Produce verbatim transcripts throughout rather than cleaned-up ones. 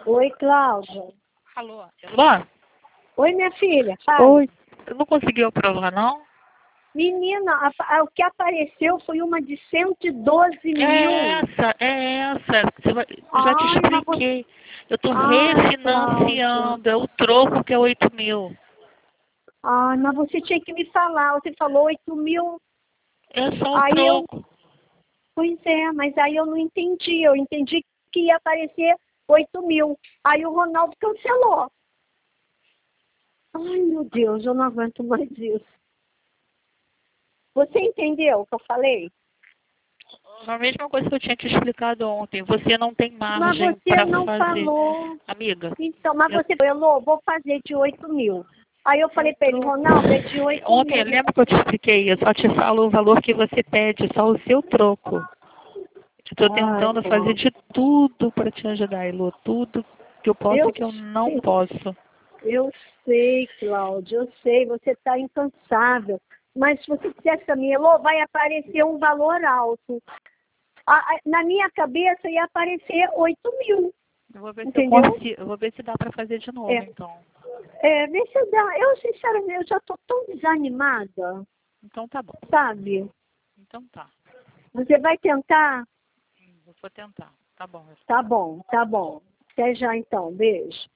Oi, Cláudia. Alô? Alô? Oi, minha filha. Fala. Oi. Eu não conseguiu aprovar, não? Menina, a- a- o que apareceu foi uma de cento e doze mil. É essa, é essa. Você vai- eu já te Ai, mas você... expliquei. Eu estou Ai, Cláudia. refinanciando. É o troco que é oito mil. Ai, mas você tinha que me falar. Você falou oito mil. É só o Aí eu... troco. Pois é, mas aí eu não entendi. Eu entendi que ia aparecer oito mil. Aí o Ronaldo cancelou. Ai, meu Deus, eu não aguento mais isso. Você entendeu o que eu falei? A mesma coisa que eu tinha te explicado ontem. Você não tem Mas margem você para não fazer. falou. Amiga, Então, mas eu, você falou, vou fazer de oito mil. Aí eu é o falei para ele, troco. Ronaldo, é de oito Ontem, mil. lembra que eu te expliquei? Eu só te falo o valor que você pede, só o seu troco. Estou Ai, tentando fazer Cláudio. de tudo para te ajudar, Elô. Tudo que eu posso Eu e que eu não sei, posso. eu sei, Cláudio, eu sei, você está incansável. Mas se você dissesse a mim, Elô, vai aparecer um valor alto. A- a- na minha cabeça ia aparecer oito mil, Eu vou ver se eu entendeu? consigo. Eu vou ver se dá para fazer de novo, É, então. é, vê se dá. Eu, sinceramente, eu já estou tão desanimada, Então tá bom. sabe? Então tá. Você vai tentar? Eu vou tentar. Tá bom. Tá bom, tá bom. Até já então, beijo.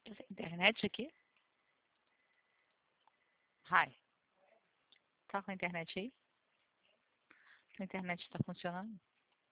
Essa internet aqui? Hi. Tá com a internet aí? A internet está funcionando?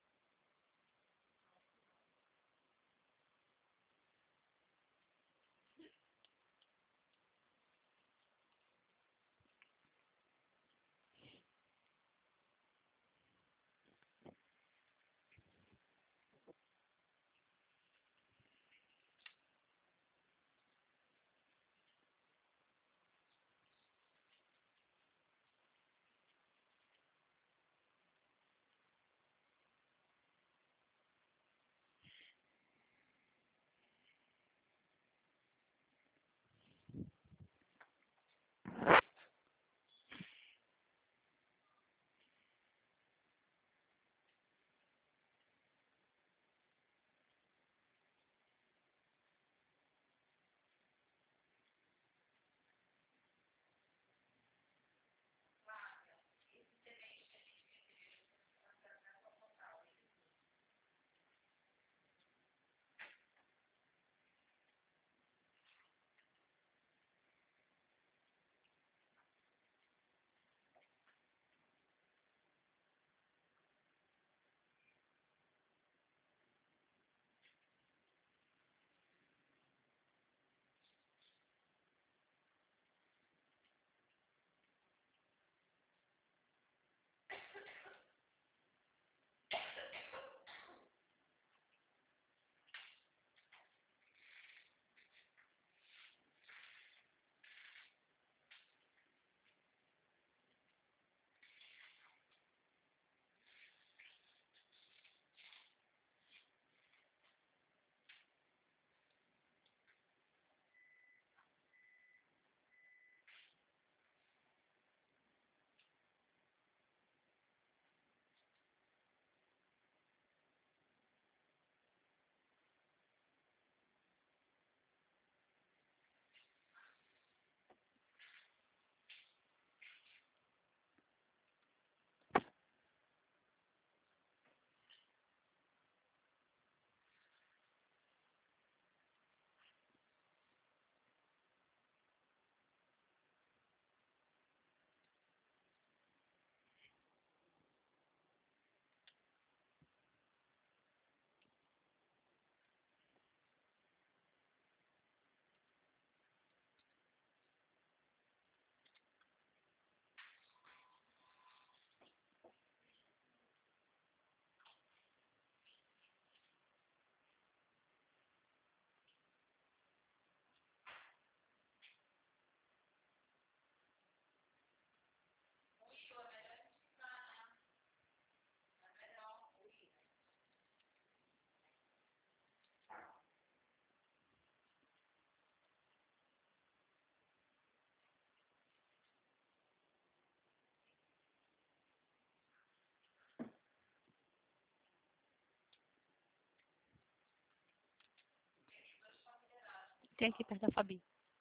Tem aqui perto da Fabi.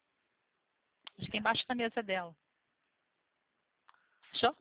Acho que é embaixo da mesa dela. Achou?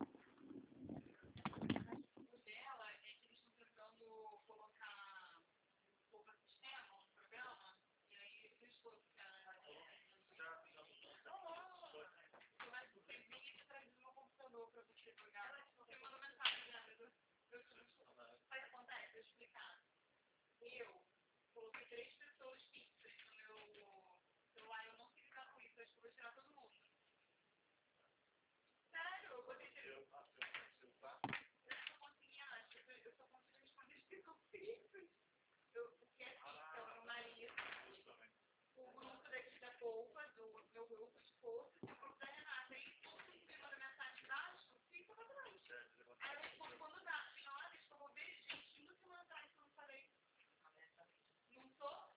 Não sou?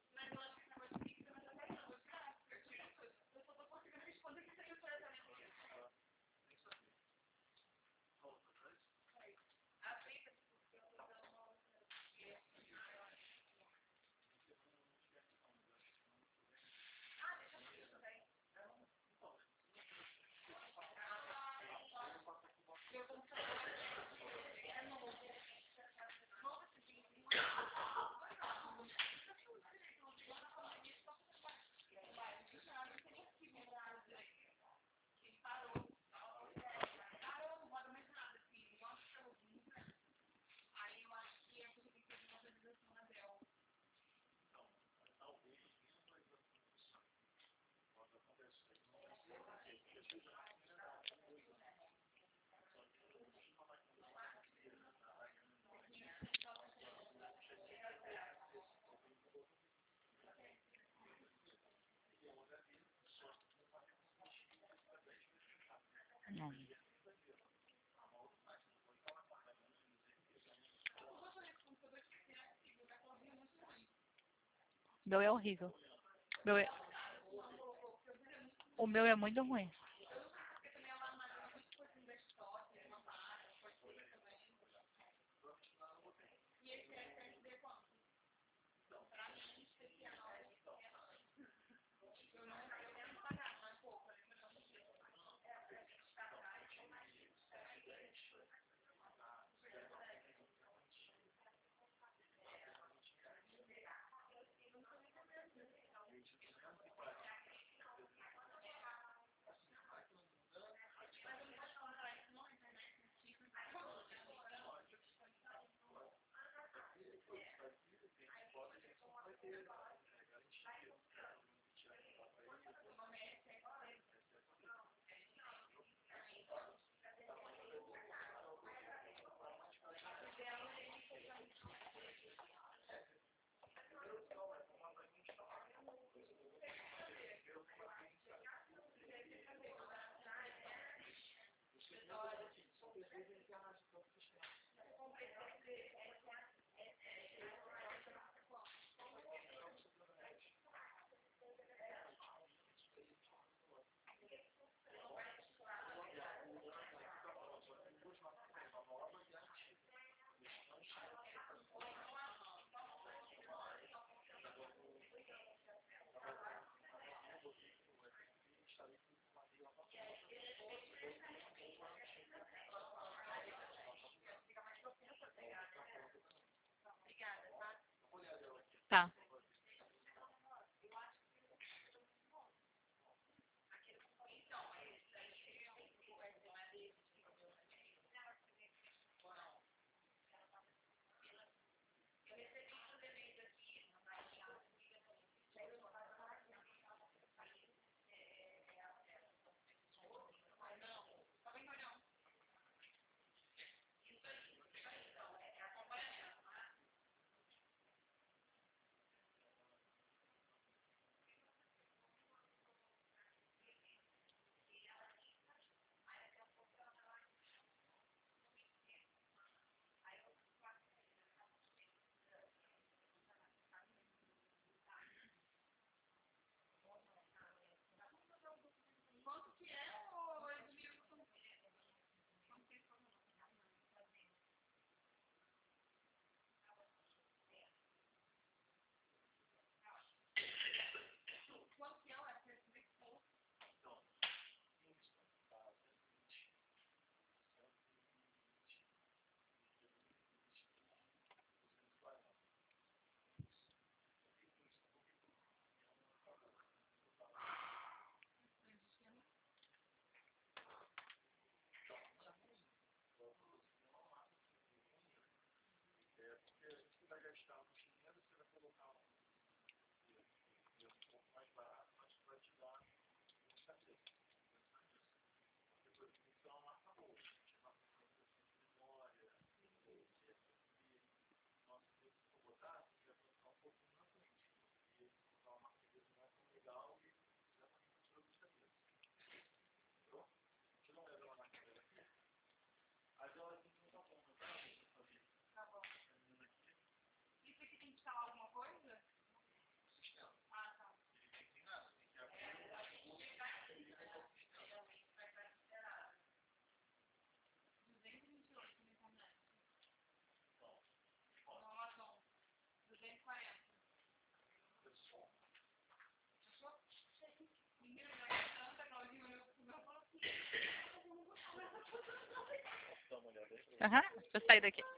Não. O meu é horrível. O meu é, o meu é muito ruim. Tá. Aham, deixa eu sair daqui.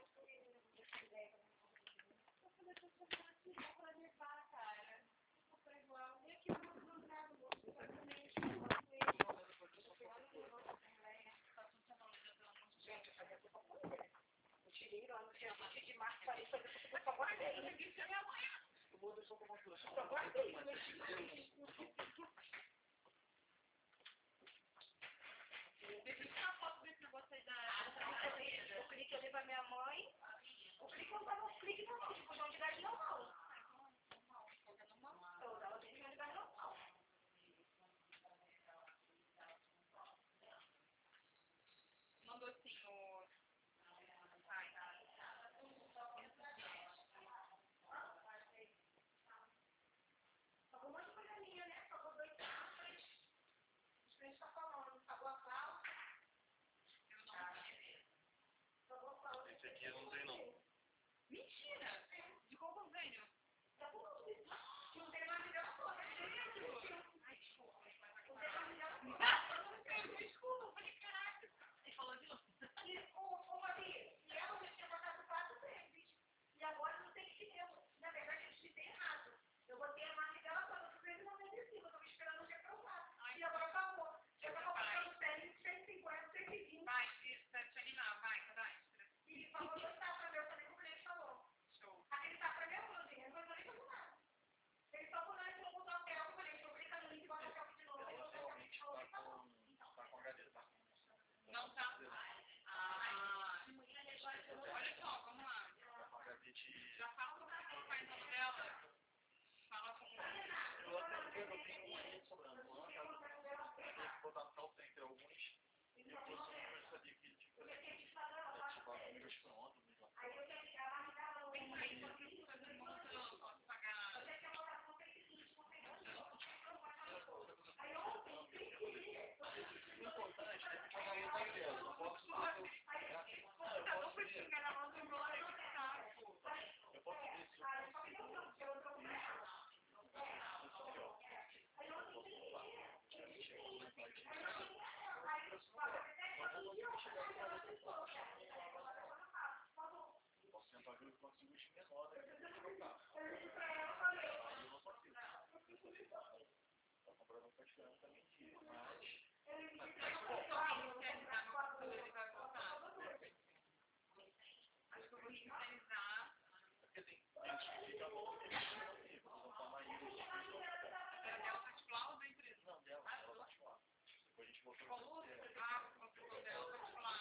volume? Ah, o computador dela particular.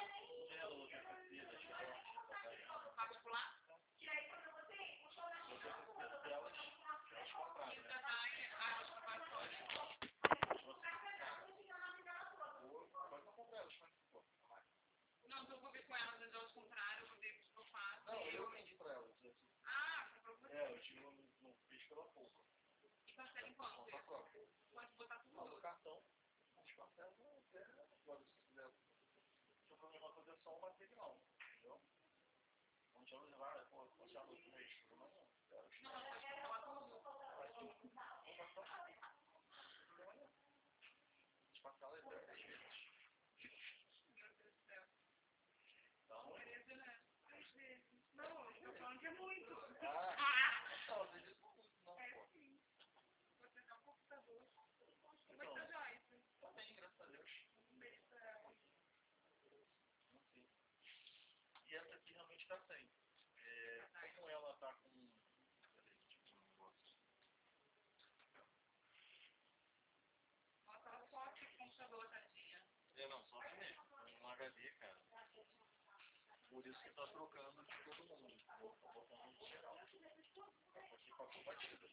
Particular? E aí, quando você puxou na chave, elas compraram, né? Ah, elas compraram fora. Não, então eu vou ver com elas, mas elas compraram, eu vou ver o que eu faço. Não, eu vendi pra elas. Ah, comprou por você? É, eu tive no, no fiz pela pouco. E parcela em quanto? Conta própria. Pode botar tudo Não, no no cartão. As parcelas não é. Agora, se quiser. Se o problema fazer só o material, entendeu? Não tinha levar, pô, passar no último mês. Não, não. Não, mas pode falar tudo. As parcelas é dez vezes. Meu Deus do céu. Então. Beleza, né? Às vezes. Não, eu tô falando que é muito. Ah! Ah! Não, às vezes não, não, É pô. sim. Vou tentar um computador. Como é Então, que tá, Joyce? tá bem, graças a Deus. Um beijo pra ela. Não sei. E essa aqui realmente tá sem. É, como ela tá com. Peraí, deixa eu ver um negócio. Ela tava só aqui com o computador, tadinha. É, não, só assim mesmo. Um H D, cara. Por isso que tá trocando de todo mundo. Tá botando no geral. Aqui passou batida.